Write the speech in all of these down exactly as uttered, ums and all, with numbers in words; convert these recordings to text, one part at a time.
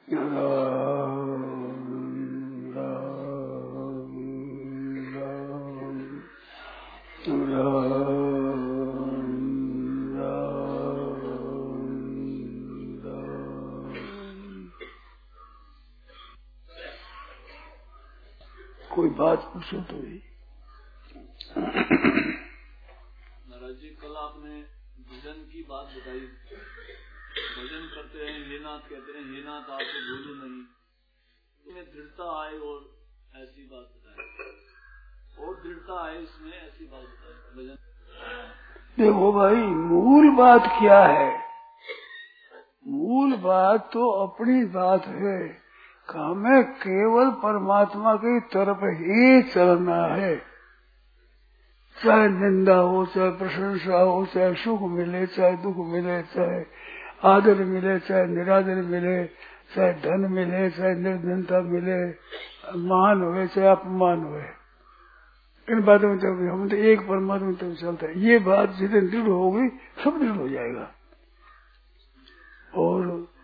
कोई बात पूछो तो ही। महाराज जी, कल आपने भजन की बात बताई। भजन करते हैं, हे नाथ कहते हैं, हे नाथ आपको भूलू नहीं। इसमें दृढ़ता आए और ऐसी बात बताए, और दृढ़ता आए इसमें ऐसी बात बताए। भजन देखो भाई, मूल बात क्या है? मूल बात तो अपनी बात है। हमें केवल परमात्मा की तरफ ही चलना है। चाहे निंदा हो, चाहे प्रशंसा हो, चाहे सुख मिले, चाहे दुख मिले, चाहे आदर मिले, चाहे निरादर मिले, चाहे धन मिले, चाहे निर्धनता मिले, मान हुए चाहे अपमान हुए, इन बातों में तो हम तो एक परमात्मा तक चलता है। ये बात जितनी दृढ़ होगी सब दृढ़ हो जाएगा। और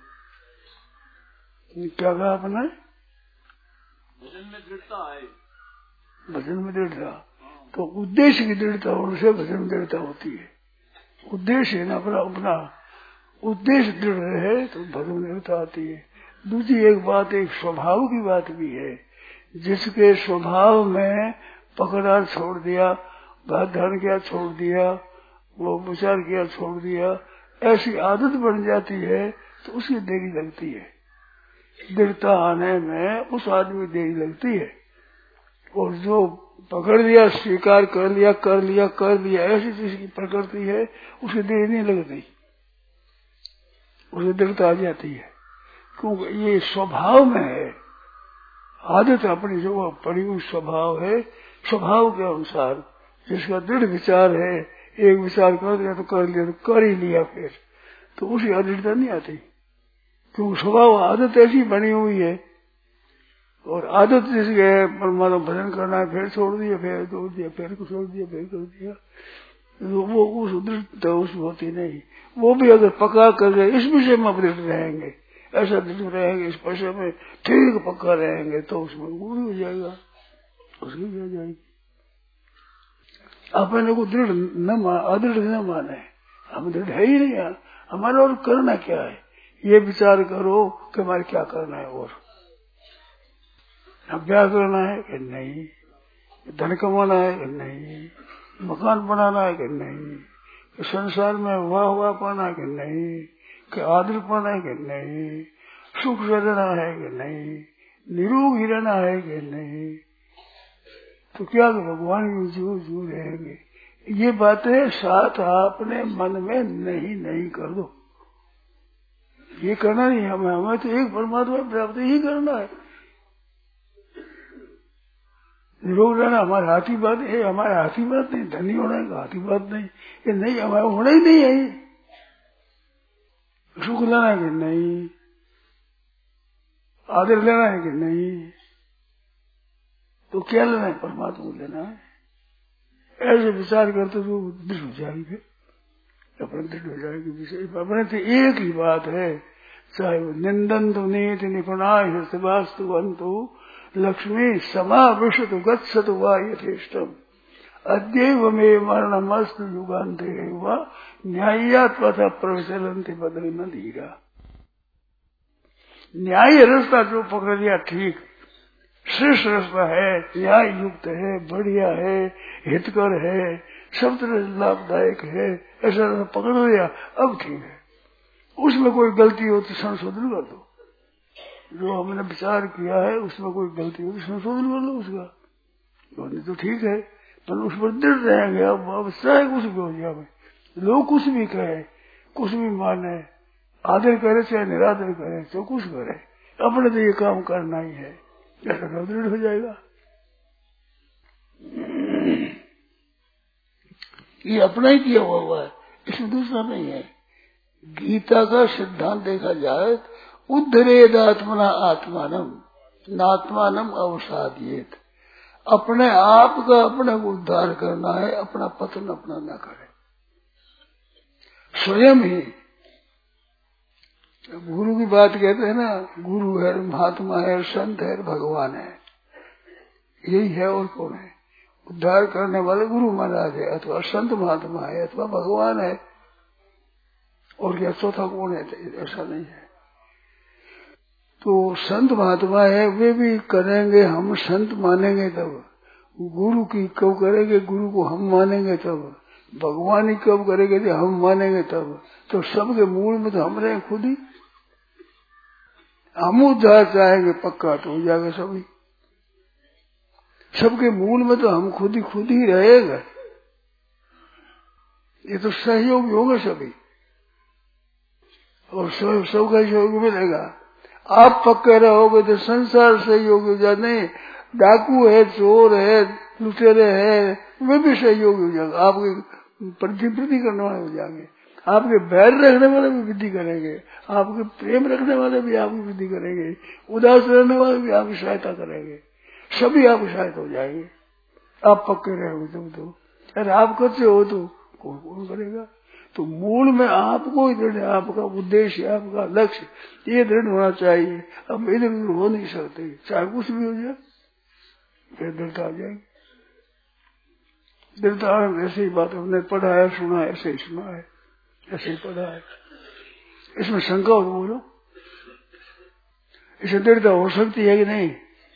क्या कहा आपने? भजन में दृढ़ता आए। भजन में दृढ़ता तो उद्देश्य की दृढ़ता होने से भजन में दृढ़ता होती है। उद्देश्य है ना अपना अपना उद्देश्य दृढ़ रहे तो भजन में दृढ़ता आती है। दूसरी एक बात, एक स्वभाव की बात भी है। जिसके स्वभाव में पकड़ा छोड़ दिया, बात धारण किया छोड़ दिया, वो विचार किया छोड़ दिया, ऐसी आदत बन जाती है तो उसकी देरी लगती है। दृढ़ता आने में उस आदमी देरी लगती है। और जो पकड़ लिया, स्वीकार कर लिया कर लिया कर लिया ऐसी चीज की प्रकृति है, उसे देर नहीं लगती, उसे दृढ़ता आ जाती है। क्योंकि ये स्वभाव में है। आदत अपनी जो पड़ी हुई स्वभाव है, स्वभाव के अनुसार जिसका दृढ़ विचार है, एक विचार कर दिया तो कर लिया तो कर ही लिया, फिर तो उसी अदृढ़ता नहीं आती। क्योंकि स्वभाव आदत ऐसी बनी हुई है। और आदत जिसकी है, परमात्मा भजन करना है, फिर छोड़ दिया, फिर छोड़ दिया, फिर को छोड़ दिया, फिर कर दिया, तो वो उस दृढ़ता उसमें होती नहीं। वो भी अगर पक्का कर गए, इस विषय में दृढ़ रहेंगे, ऐसा दृढ़ रहेंगे, इस विषय में ठीक पक्का रहेंगे, तो उसमें वो भी हो जाएगा, उसकी भी हो जाएगी। अपने को दृढ़ न मान, अदृढ़ न माने, हम दृढ़ है ही नहीं। हमारा और करना क्या है, ये विचार करो कि हमारे क्या करना है। और अभ्यास करना है कि नहीं, धन कमाना है कि नहीं, मकान बनाना है कि नहीं, कि संसार में वाह वाह पाना है कि नहीं, कि आदर पाना है कि नहीं, सुख से रहना है कि नहीं, निरोगी रहना है कि नहीं, तो क्या भगवान की जो जो रहेंगे। ये बातें साथ आपने मन में नहीं नहीं कर दो। ये करना नहीं हमें, हमें तो एक परमात्मा प्राप्त ही करना है। निरोग रहना हमारे हाथ की बात है, हमारे हाथ की बात नहीं। धनी होना है हाथ की बात नहीं, ये नहीं हमारा होना ही नहीं है। सुख लेना है कि नहीं, आदर लेना है कि नहीं, तो क्या लेना है, परमात्मा को लेना है। ऐसे विचार करते तो दृढ़ हो जाएगी, अपने दृढ़ हो जाएगी विषय अपने तो एक ही बात है। चाहे वो निंदन तो नीति निपुणाय वास्तु अंतु लक्ष्मी समाविशत गच्छतु वा यथेष्टम अद्यैव मे मरणमस्तु युगान्ते वा न्याय्यात् पथ प्रचलन्ति बदल न धीरा। न्याय रास्ता जो पकड़ लिया ठीक, श्रेष्ठ रास्ता है, न्याय युक्त है, बढ़िया है, हितकर है, सब तरह लाभदायक है, ऐसा रास्ता पकड़ लिया, अब ठीक है। उसमें कोई गलती हो तो संशोधन कर दो। जो हमने विचार किया है उसमें कोई गलती हो तो संशोधन कर लो उसका, तो तो ठीक है, पर उस पर दृढ़ रहेंगे। अब अब चाहे कुछ भी हो जाए, लोग कुछ भी कहे, कुछ भी माने, आदर करे चाहे निरादर करे, चाहे कुछ करे, अपने तो ये काम करना ही है, ऐसा दृढ़ हो जाएगा। ये अपना ही किया हुआ हुआ है, इसमें दूसरा नहीं है। गीता का सिद्धांत देखा जाए, उद्धरेदात्मना आत्मानम नात्मानम अवसादियेत। अपने आप का अपने को उद्धार करना है, अपना पतन अपना न करे। स्वयं ही गुरु की बात कहते हैं ना, गुरु है, महात्मा है, संत है, भगवान है, यही है। और कौन है? उद्धार करने वाले गुरु महाराज है, अथवा संत महात्मा है, अथवा भगवान है। और क्या चौथा कौन है? ऐसा नहीं है। तो संत महात्मा है, वे भी करेंगे, हम संत मानेंगे तब। गुरु की कब करेंगे? गुरु को हम मानेंगे तब। भगवान ही कब करेंगे? तो हम मानेंगे तब। तो सबके मूल में तो हम रहे खुद ही। हम उद्धार चाहेंगे पक्का तो हो जाएगा सभी। सबके मूल में तो हम खुद ही खुद ही रहेगा। ये तो सहयोग होगा सभी, और सब सबका सहयोग मिलेगा। आप पक्के रहोगे तो संसार सहयोग हो जाए। नहीं, डाकू है, चोर है, लुटेरे है, वे भी सहयोग हो जाएगा। आपके प्रति वृद्धि करने वाले हो जाएंगे, आपके बैर रखने वाले भी वृद्धि करेंगे, आपके प्रेम रखने वाले भी आपकी वृद्धि करेंगे, उदास रहने वाले भी आपकी सहायता करेंगे, सभी आपकी सहायता हो जाएंगे। आप पक्के रहोगे तुम तो। अरे आप कच्चे हो तो कौन कौन करेगा? तो मूल में आपको दृढ़, आपका उद्देश्य, आपका लक्ष्य ये दृढ़ होना चाहिए। अब इधर उधर हो नहीं सकते, चाहे कुछ भी हो जाए, फिर दृढ़ता आ जाएगी। दृढ़ता ऐसे ही बात हमने पढ़ा है, सुना है, ऐसे ही सुना है, ऐसे ही पढ़ा है। इसमें शंका हो तो बोलो, इसे दृढ़ता हो सकती है कि नहीं?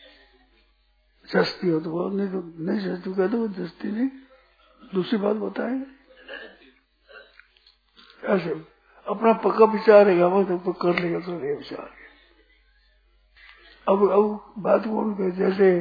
सस्ती हो तो बोलो, नहीं तो नहीं सस्ती कह दो, सस्ती नहीं। दूसरी बात बताएंगे। ऐसे अपना पक्का विचार है, वो तो कर लेगा तो ये विचार है। अब अब बात कौन के? जैसे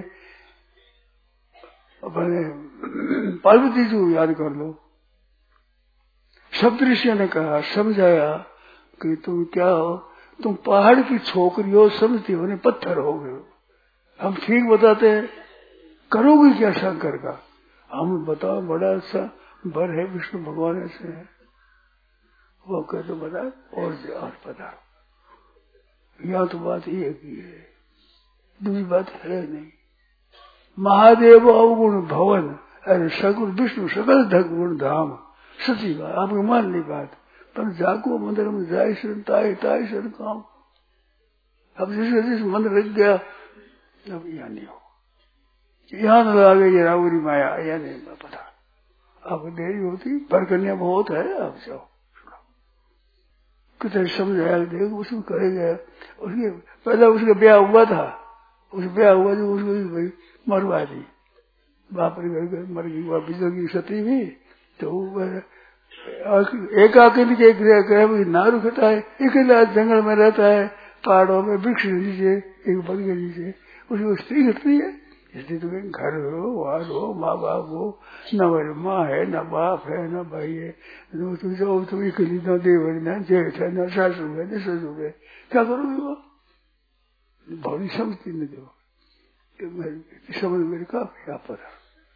अपने पार्वती जी को याद कर लो। सप्तऋषियों ने कहा, समझाया कि तुम क्या हो? तुम पहाड़ की छोकरी हो, समझती हो, नहीं पत्थर हो गए। हम ठीक बताते हैं, करोगे क्या शंकर का? हम बताओ, बड़ा अच्छा बर है, विष्णु भगवान ऐसे है। वो कह तो बता, और और बता। यह तो बात एक ही है, दूसरी बात है नहीं। महादेव अवगुण भवन, अरे सगुण विष्णु सकल धगुण धाम। सच्ची बात, आपको मान ली बात। पर जाको मंदिर में जाए शरण ताए ताए शरण काम। अब जिस जिस मंदिर रख गया, अब यहाँ नहीं हो, यहाँ न लागे ये रावरी माया, यह नहीं पता। अब देरी होती, पर कन्या बहुत है, आप जाओ। कितने समझाया, देखो उसको करेगा। उसके पहले उसका ब्याह हुआ था, उस ब्याह हुआ जो उसको मरवा दी, बाप रे मर गई, वापिस की सती भी। तो एक अकेले के ग्रह नारू खटा है, अकेला जंगल में रहता है, पहाड़ों में वृक्ष नीचे, एक बन के नीचे, उसकी स्त्री घटती है। इसलिए तुम्हें घर हो, वार हो, माँ बाप हो, न मेरी माँ है, न बाप है, न भाई है, तुम जाओ, तुम अकेली न देवर, न जेठ है, न सासू है, न ससुर है, क्या करोगे? वो बड़ी समझती न दो, समझ मेरे काफी आप पर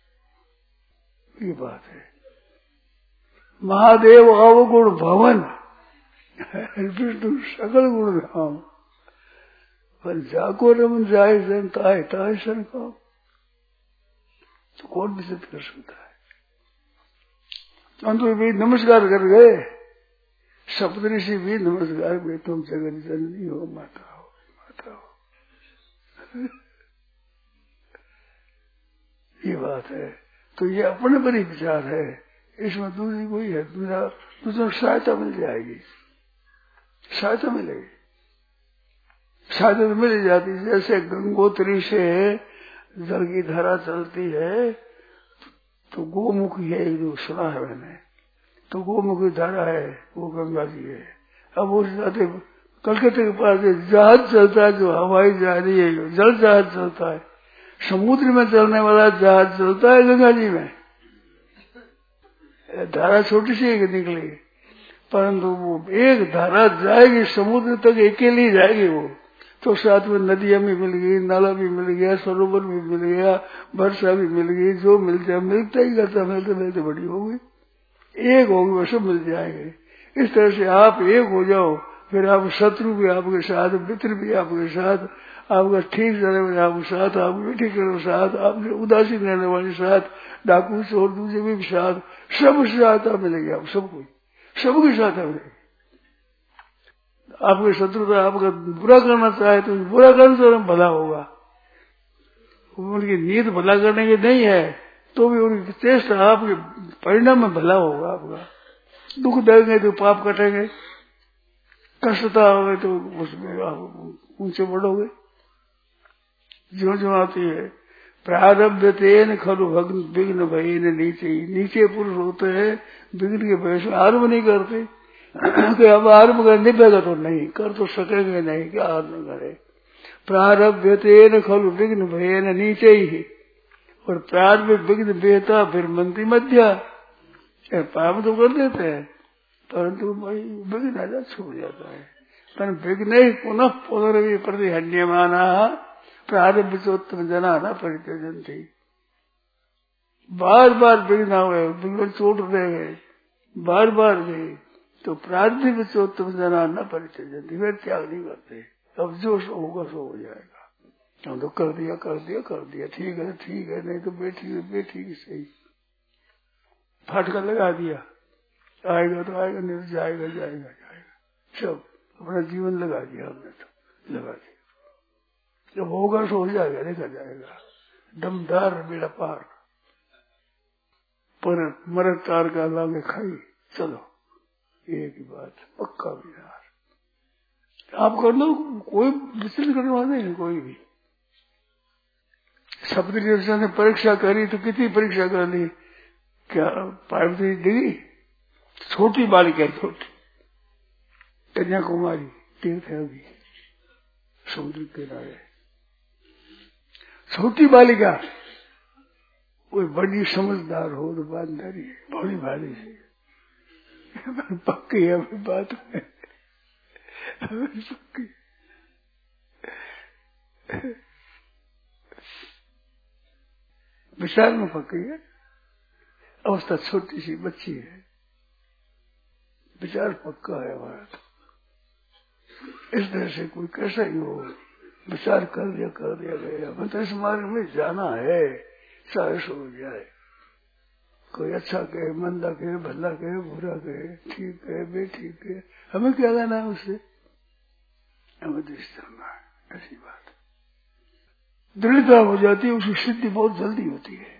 ये बात है। महादेव अवगुण भवन, विष्णु सकल गुण धाम। पर जाको रमन जाए सन ताए ताए सन काम। तो कौन भी सिद्ध कर सकता है? अंत भी नमस्कार कर गए, सप्तऋषि भी नमस्कार भी, तुम जगत जननी हो, माता हो, माता हो। ये बात है। तो ये अपने पर ही विचार है, इसमें दूसरी कोई है, दूसरा दूसरा सहायता मिल जाएगी, सहायता मिलेगी, सहायता तो मिल जाती। जैसे गंगोत्री से जल की धारा चलती है, तो गोमुखी है, जो सुना है मैंने, तो गोमुखी धारा है, वो गंगा जी है। अब उस जाते कलकत्ते के पास जहाज चलता है, जो हवाई जहाज है, जल जहाज चलता है, समुद्र में चलने वाला जहाज चलता है गंगा जी में। धारा छोटी सी एक निकलेगी, परंतु वो एक धारा जाएगी समुद्र तक, अकेली जाएगी वो। तो साथ में नदियां भी मिल गई, नाला भी मिल गया, सरोवर भी मिल गया, वर्षा भी मिल गई, जो मिलता मिलता ही करता, मिलते मिलते बड़ी हो गई, एक होगी, वो सब मिल जाएंगे। इस तरह से आप एक हो जाओ, फिर आप शत्रु भी आपके साथ, मित्र भी आपके साथ, आपका ठीक रहने वाले आपके साथ, आप मीठी करने साथ, आपके उदासीन रहने वाले साथ, डाकू चोर दूसरे भी साथ, सब सहायता मिलेगी। आप सबको सबकी सहायता मिलेगी। आपके शत्रु का आपका बुरा करना चाहे तो बुरा करने से भला होगा। उनकी नीयत भला करने की नहीं है तो भी उनकी चेष्टा आपके परिणाम में भला होगा। आपका दुख देंगे तो पाप कटेंगे, कष्टता होगी तो उसमें आप ऊंचे बढ़ोगे। जो जो आती है प्रारब्ध तेन खलु भग्न विघ्न भय नीचे, नीचे पुरुष होते हैं विघ्न के भय से आरम्भ नहीं करते कि अब आरम्भ कर निभेगा तो नहीं कर तो सकेंगे नहीं कि आरम्भ करे। प्रारब्ध तेन खलु विघ्न भय नीचे ही, और प्रारब्ध विघ्न बेहता फिर मंत्री मध्या पाप तो कर देते हैं परंतु विघ्न आजा छूट जाता है। पर विघ्न पुनः पुनर्वी प्रतिहन्यमाना प्रारब्ध चोत्तम जना न परित्यजन थी। बार बार विघ्न हुए, विघ्न चोट रहे बार बार गए तो प्रारब्ध चोत्तम जना न परित्यजन थी, वे त्याग नहीं करते। अब जो होगा सो हो जाएगा। हम तो कर दिया कर दिया कर दिया ठीक है ठीक है, नहीं तो बेठी बेठी सही फाटका लगा दिया, आएगा तो आएगा नहीं तो जाएगा जाएगा जाएगा, सब अपना जीवन लगा दिया हमने तो लगा दिया। जब होगा सो हो जाएगा, देखा जाएगा। दमदार बेड़ा पार पर मरद तार का लागे खाई, चलो एक ही बात पक्का विचार आप कर लो, कोई विचलित करने वाला नहीं कोई भी। शब्द दर्शन ने परीक्षा करी तो कितनी परीक्षा कर ली, क्या पार्वती डिगी छोटी बालिका छोटी कन्याकुमारी तीर्थ है अभी समुद्र किनारे, छोटी बालिका कोई बड़ी समझदार हो तो बात नहीं है, बड़ी भारी से पक्की है अभी बात में पक्की। विचार में पक्की है, अवस्था छोटी सी बच्ची है, विचार पक्का है हमारा। इस तरह से कोई कैसा ही हो विचार कर दिया कर दिया गया, हमें तो इस मार्ग में जाना है, चाहे सो हो जाए। कोई अच्छा कहे मंदा कहे भला कहे बुरा कहे ठीक कहे बेठीक कहे, हमें क्या लेना है उससे, हमें तो इस तरह ऐसी बात दृढ़ता हो जाती है, उसकी सिद्धि बहुत जल्दी होती है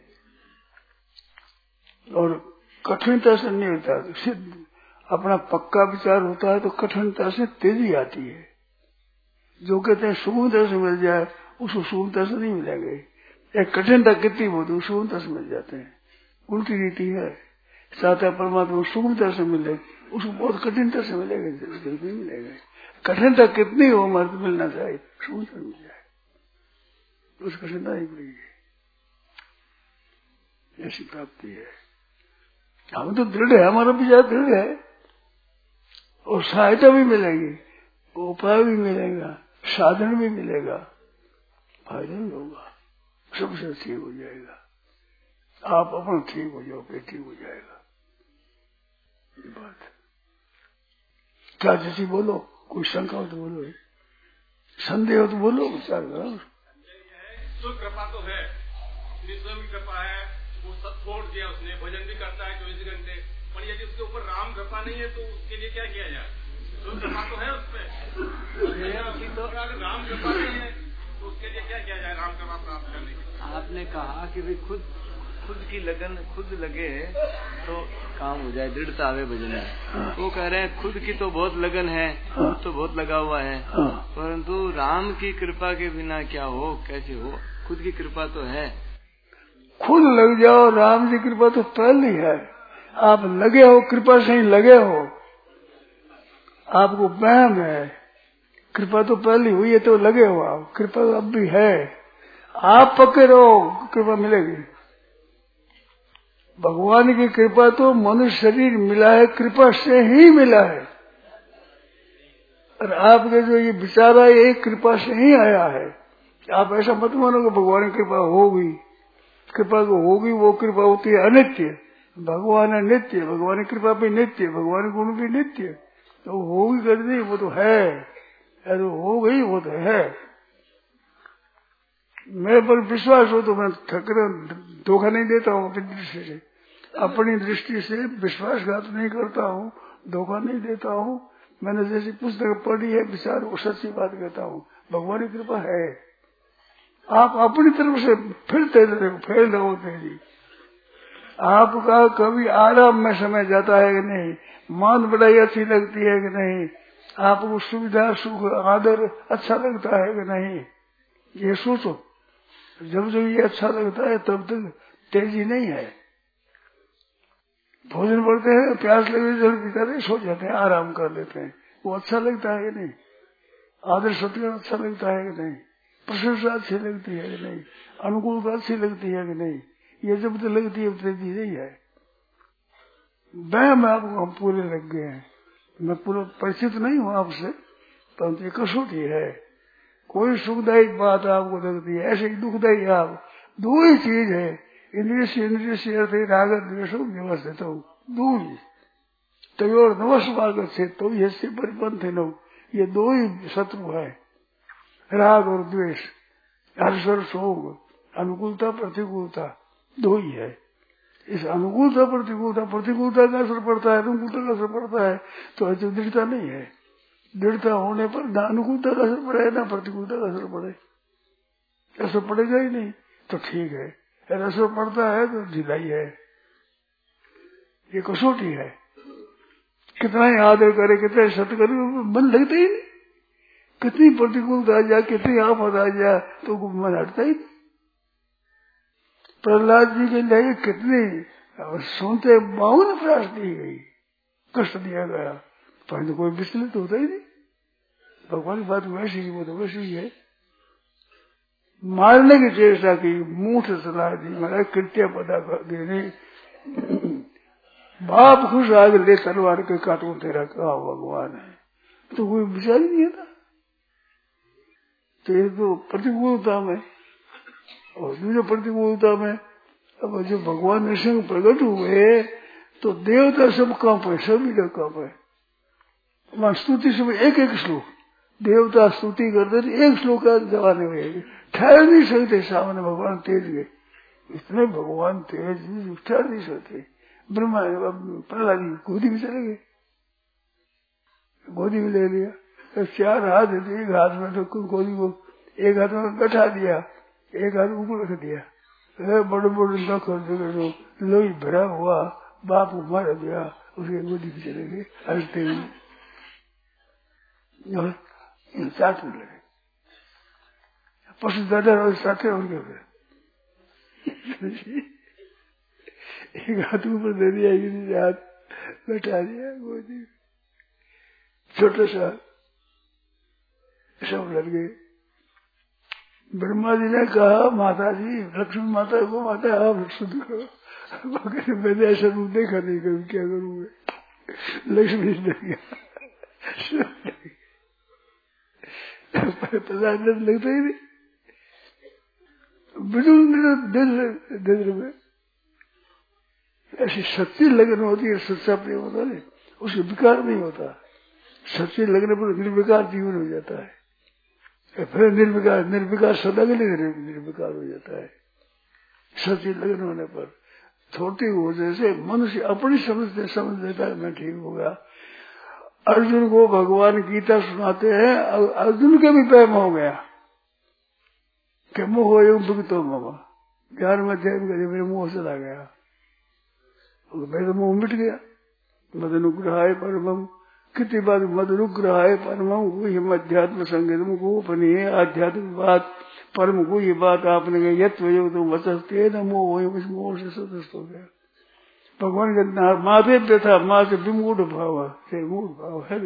और कठिनता से नहीं होता। सिद्ध अपना पक्का विचार होता है तो कठिनता से तेजी आती है। जो कहते हैं सुगमता से मिल जाए उसको सुगमता से नहीं मिलेंगे, एक कठिनता कितनी होती है सुगमता से मिल जाते हैं। उल्टी रीति है, साता परमात्मा को सुगमता से मिले उसको बहुत कठिनता से मिलेगा, जल्दी मिलेगा। कठिनता कितनी हो हमारे तो मिलना चाहिए, सुगमता मिल जाए उस कठिनता नहीं मिलेगी, ऐसी प्राप्ति है। हम तो दृढ़ है, हमारा विचार दृढ़ है और सहायता भी मिलेगी, उपाय भी मिलेगा, साधन भी मिलेगा, फायदा भी होगा, सबसे ठीक हो जाएगा। आप अपना ठीक हो जाओ फिर ठीक हो जाएगा। ये बात क्या जैसी बोलो, कोई शंका हो तो बोलो, संदेह हो तो बोलो, विचार करो। तो कृपा तो है, स्वयं की कृपा है, वो सब छोड़ दिया उसने, भजन भी करता है चौबीस घंटे, पर यदि उसके ऊपर राम कृपा नहीं है तो उसके लिए क्या किया जाए? तो कृपा तो है उसपे, तो अगर राम कृपा नहीं है तो उसके लिए क्या किया जाए राम कृपा प्राप्त करने के? आपने कहा कि भाई खुद खुद की लगन खुद लगे तो काम हो जाए, दृढ़ता आवे भजन में। वो कह रहे हैं खुद की तो बहुत लगन है, खुद तो बहुत लगा हुआ है, परंतु राम की कृपा के बिना क्या हो, कैसे हो? खुद की कृपा तो है, खुद लग जाओ, राम की कृपा तो पहले है। आप लगे हो, कृपा से ही लगे हो, आपको वहम है, कृपा तो पहले हुई है तो लगे हो आप, कृपा अब भी है, आप पक्के रहो कृपा मिलेगी। भगवान की कृपा तो मनुष्य शरीर मिला है, कृपा से ही मिला है, और आपके जो ये विचार है ये कृपा से ही आया है। आप ऐसा मत मानो कि भगवान की कृपा होगी, कृपा को होगी, वो कृपा होती है अनित्य, भगवान है नित्य, भगवान की कृपा भी नित्य, भगवान गुण भी नित्य, तो होगी कर दी वो तो है, तो हो गई वो तो है। मेरे पर विश्वास हो तो मैं ठकरे धोखा नहीं देता हूँ, अपनी दृष्टि से अपनी दृष्टि से विश्वासघात नहीं करता हूँ, धोखा नहीं देता हूँ, मैंने जैसी पुस्तक पढ़ी है विचार वो सच्ची बात कहता हूँ, भगवान की कृपा है। आप अपनी तरफ से फिरते रहे, फेल रहो तेजी। आपका कभी आराम में समय जाता है कि नहीं, मान बढ़ाई अच्छी लगती है कि नहीं, आपको सुविधा सुख आदर अच्छा लगता है कि नहीं, ये सोचो। जब जब ये अच्छा लगता है तब तक तेजी नहीं है। भोजन बढ़ते हैं, प्यास लगे जल पीते रहे, सो जाते हैं, आराम कर लेते हैं, वो अच्छा लगता है कि नहीं, आदर सत्कार अच्छा लगता है कि नहीं, प्रशंसा अच्छी लगती है कि नहीं, अनुकूलता अच्छी लगती है कि नहीं, ये जब तक लगती है तेजी नहीं है। वह आपको हम पूरे लग गए हैं, मैं पूरा परिचित नहीं हूँ आपसे, परंतु ये कसौटी है। कोई सुखदायी बात आपको लगती है, ऐसे ही दुखदायी आप, दो ही चीज है, इंद्रिय से इंद्रिय से अर्थ राग द्वेष व्यवस्थित हो, दो ही तय और नवश मार्ग से तो ये से परिपंथ नो, ये दो ही शत्रु है, राग और द्वेष, हर्ष और शोक, अनुकूलता प्रतिकूलता, दो ही है। इस अनुकूलता प्रतिकूलता, प्रतिकूलता का असर पड़ता है, अनुकूलता का असर पड़ता है, तो ऐसी दृढ़ता नहीं है। दृढ़ता होने पर ना अनुकूलता का असर पड़े ना प्रतिकूलता का असर पड़े, असर पड़ेगा ही नहीं तो ठीक है, असर पड़ता है तो ढिलाई है, ये कसौटी है। कितना ही आदर करे, कितना सत्य करे, मन लगता ही नहीं। कितनी प्रतिकूलता आ जाए, कितनी आफत आ जाए तो मन हटता ही नहीं। प्रहलाद जी के लिए कितनी सुनते बावन प्रयास दी गई, कष्ट दिया गया, परंतु कोई विचलित होता ही नहीं। भगवान की बात वैसी ही, वो तो वैसी ही है। मारने की चेष्टा की, मुंह से सलाह दी, महाराज कृत्य पता कर देने, बाप खुश आगे ले तलवार के काटू तेरा कहा भगवान है, तो कोई विचार ही नहीं था। तो ये तो प्रतिकूलता में, और दूसरे प्रतिकूलता में अब जो भगवान नृसिंह प्रकट हुए तो देवता सब कांपे, सभी लोग कांपे। वहां स्तुति समय एक एक श्लोक देवता स्तुति करते थे, एक श्लोक का जवाने में ठहर नहीं सकते, सामने भगवान तेज गए, इतने भगवान तेज ठहर नहीं सकते। ब्रह्मा प्रहलाद गोदी में चले गए, गोदी में ले लिया, तो चार हाथ थे, एक हाथ में तो गोदी को एक हाथ में बैठा दिया, एक हाथ ऊपर रख दिया, बड़े बड़े नख लोही भरा हुआ बाप को मार दिया, उसके गोदी में चले गए हंसते हुए, चाट में लगे पशु दादा और साथे और क्या एक हाथ ऊपर दे दिया, एक हाथ बैठा दिया गोदी, छोटा सा सब लग गए। ब्रह्मा जी ने कहा माता जी, लक्ष्मी माता को माता आप शुद्ध करो, वो कहते मैंने ऐसा रूप देखा नहीं, कभी क्या करूँगा। लक्ष्मी ने गया पचास मिनट लगता ही नहीं, बिल्कुल दिल दिल में ऐसी सच्ची लगन होती है, सच्चा प्रेम होता है, उसके विकार नहीं होता। सच्ची लगने पर निर्विकार जीवन हो जाता है, फिर निर्विकार निर्विकार सदा के लिए निर्विकार हो जाता है। सच्ची लगन होने पर थोड़ी हो जैसे मनुष्य अपनी समझ से समझ लेता है मैं ठीक हो गया। अर्जुन को भगवान गीता सुनाते हैं, अर्जुन के भी प्रेम हो गया कि मोह योग तो मामा ज्ञान में मेरे मुंह चला गया, मेरा मुंह मिट गया। मद अनुग्रहाय परमम, कितनी बात मद अनुग्रहाय परमम वही अध्यात्म संगीतम को अपनी आध्यात्मिक बात परम को ये बात आपने कही, यत्व योग तो वचस्ते न मोह वही उस मोह से सदस्य हो गया। भगवान का माथे पे था, माँ से विमूढ़ भाव है, मूढ़ भाव है,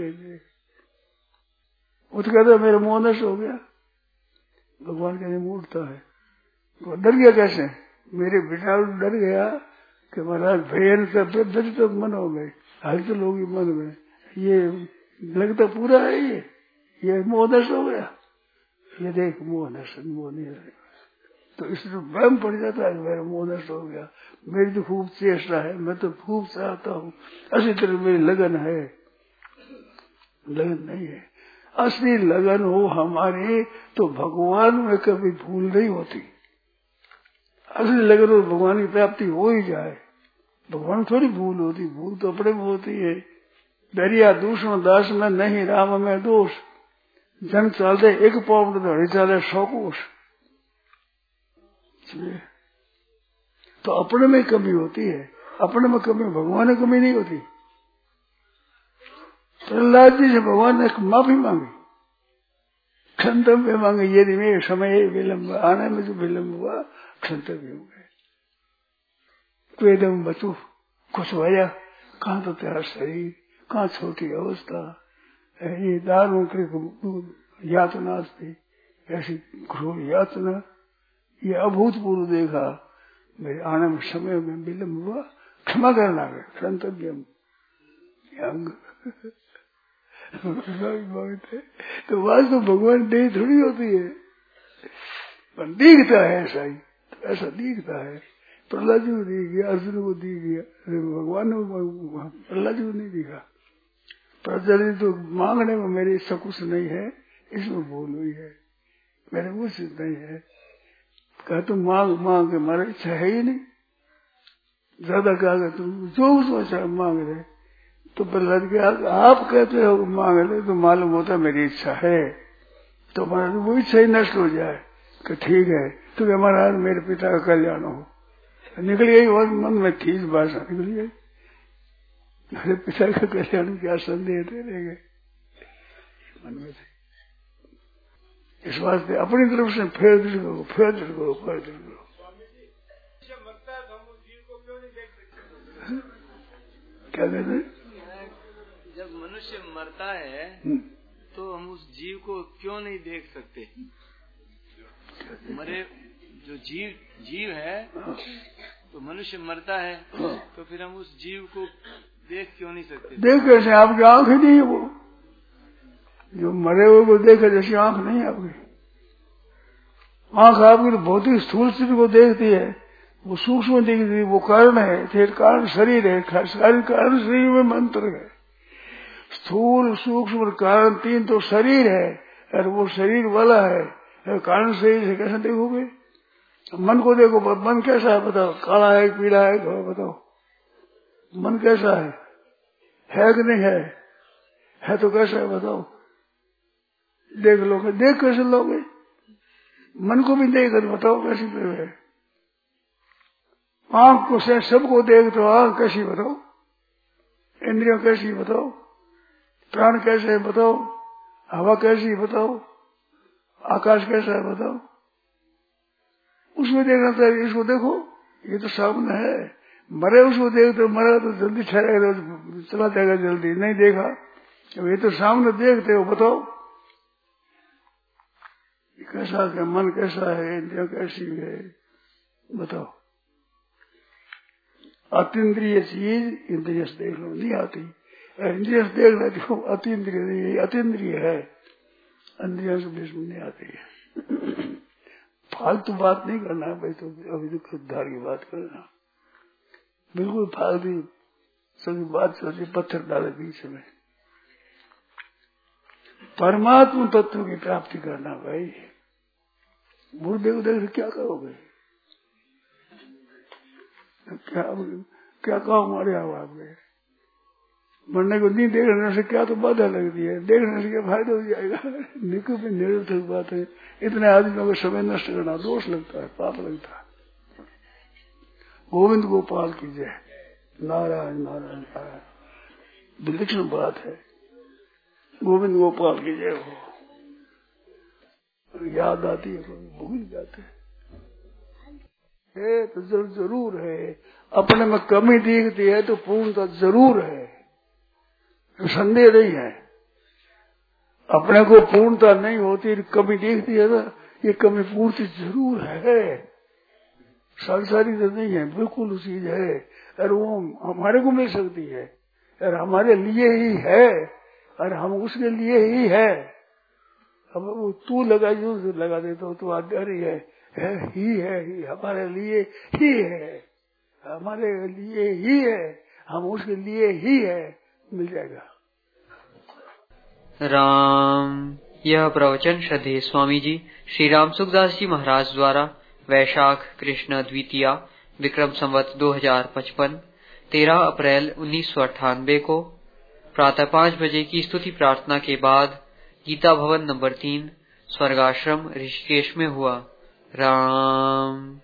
वो तो कहता मेरा मोह नष्ट हो गया। भगवान कहते मूर्ता है, वो डर गया कैसे, मेरे बेटा डर गया कि महाराज भयन से तो मन हो गए, हलचल होगी मन में, ये लगता पूरा है, ये ये मोह नष्ट हो गया, ये देख मोह नष्ट मोह नहीं रहेगा, तो इसलिए वहम पड़ जाता है मेरा मोह नष्ट हो गया। मेरी तो खूब चेष्टा है, मैं तो खूब चाहता हूँ, अच्छी तरह मेरी लगन है, लगन नहीं है। असली लगन हो हमारी तो भगवान में कभी भूल नहीं होती। असली लगन हो भगवान की प्राप्ति हो ही जाए, भगवान थोड़ी भूल होती, भूल तो अपने में होती है। दरिया दूषण दास में नहीं राम में दोष, जन चाल दे एक पाउंड तो हरी चाले सौ कोष। तो अपने में कमी होती है, अपने में कमी, भगवान में कमी नहीं होती। प्रहलाद जी से भगवान ने माफी मांगी, क्षंतव्य मांगे, यदि मेरे समय विलम्ब आने में जो विलम्ब हुआ क्षंतव्य हो गए। वेदम बचू कुछ भया, कहाँ तो तेरा शरीर, कहाँ छोटी अवस्था, ये दारू की यातना थी, ऐसी घोर यातना, ये अभूतपूर्व देखा, मेरे आने में समय में विलम्ब हुआ, क्षमा करना है, क्षंतव्यम अंग। तो वास्तव भगवान देह थोड़ी होती है, पर दिखता है ऐसा ही, तो ऐसा दिखता है। प्रहलाद जी को दिख गया, अर्जुन को दिख गया, भगवान ने प्रहलाद जी को नहीं दिखा। प्रहलाद तो मांगने में मेरी इच्छा कुछ नहीं है, इसमें भूल हुई है, मेरे कुछ नहीं है। कहा तुम मांग मांग के, हमारी इच्छा है ही नहीं, ज्यादा कहा तुम जो सोचा मांग रहे। तो प्रहलाद के आप कहते हो मांग ले, तो मालूम होता मेरी इच्छा है, तो हमारा वो इच्छा ही नष्ट हो जाए कि ठीक है, तो हमारा आज मेरे पिता का कल्याण हो। निकल गई और मन में थी भाषा निकल गई, मेरे पिता का कल्याण क्या संदेह दे गए मन में से। इस वास्ते अपनी तरफ से फेर दिल करो, फेर दिल करो, फेर दिल करो। क्या कहते हैं? जब मनुष्य मरता है तो हम उस जीव को क्यों नहीं देख सकते? मरे जो जीव जीव है, तो मनुष्य मरता है तो फिर हम उस जीव को देख क्यों नहीं सकते? देख कैसे? आपकी आंख ही नहीं है, वो जो मरे हुए को देखे जैसी आंख नहीं है आपकी। आंख आपकी तो भौतिक स्थूल स्थिति को देखती है, वो सूक्ष्म दिखती है, वो कारण है, फिर कारण शरीर है, सारी कारण शरीर में मंत्र है। स्थूल सूक्ष्म कारण तीन तो शरीर है, और वो शरीर वाला है, कारण शरीर से कैसे देखोगे? मन को देखो, मन कैसा है बताओ, काला है पीला है बताओ, मन कैसा है, है कि नहीं है? है तो कैसा है बताओ? देख लोगे, देख कैसे लोगे? मन को भी देख कर बताओ कैसी है? आंख को से सबको देख तो आंख कैसी बताओ, इंद्रियों कैसी बताओ, प्राण कैसे है बताओ, हवा कैसी बताओ, आकाश कैसा है बताओ? उसमें देखना चाहिए, इसको देखो, ये तो सामने है। मरे उसको देख तो मरा तो जल्दी ठहरेगा, चला जाएगा जल्दी, नहीं देखा ये तो सामने देखते हो बताओ कैसा है, मन कैसा है, इंद्रिया कैसी है बताओ। अतीन्द्रिय चीज इंद्रिय से देख लो, नहीं आती, इंद्रिय से देख लो देखो अतीन्द्रिय नहीं, अतीन्द्रिय है, इंद्रियों से बीच में नहीं आती है। फालतू बात नहीं करना है भाई, तो अभी तो खुददार की बात करना, बिल्कुल फालतू सभी बात सोची पत्थर डाले बीच में। परमात्मा तत्व की प्राप्ति करना भाई, मुर्दे को देख क्या करोगे? क्या क्या कहो हमारे आवाज में? मरने को नहीं देखने से क्या तो बाधा लगती है, देखने से क्या फायदा हो जाएगा? निको भी निरर्थक बात है। इतने आदमियों को समय नष्ट करना दोष लगता है, पाप लगता है। गोविंद गोपाल की जय, नारायण नारायण नारायण। विलक्षण बात है, गोविंद गोपाल की जय हो। याद आती है भूल जाते है, तो जरूर है। अपने में कमी दिखती है तो पूर्णता जरूर है, संदेह नहीं है। अपने को पूर्णता नहीं होती, कमी दिखती है ना, ये कमी पूर्ति जरूर है, सांसारिक तो नहीं है, बिल्कुल चीज है, और वो हमारे को मिल सकती है, और हमारे लिए ही है, और हम उसके लिए ही है। अब वो तू लगा जो लगा दे तो तू आधार ही है, है ही है ही, हमारे लिए ही है, हमारे लिए ही है, हम उसके लिए ही है, मिल जाएगा। राम। यह प्रवचन श्रद्धेय स्वामी जी श्री राम सुखदास जी महाराज द्वारा वैशाख कृष्ण द्वितीया विक्रम संवत दो हजार पचपन तेरह अप्रैल उन्नीस सौ अट्ठानबे को प्रातः पाँच बजे की स्तुति प्रार्थना के बाद गीता भवन नंबर तीन, स्वर्गाश्रम, ऋषिकेश में हुआ। राम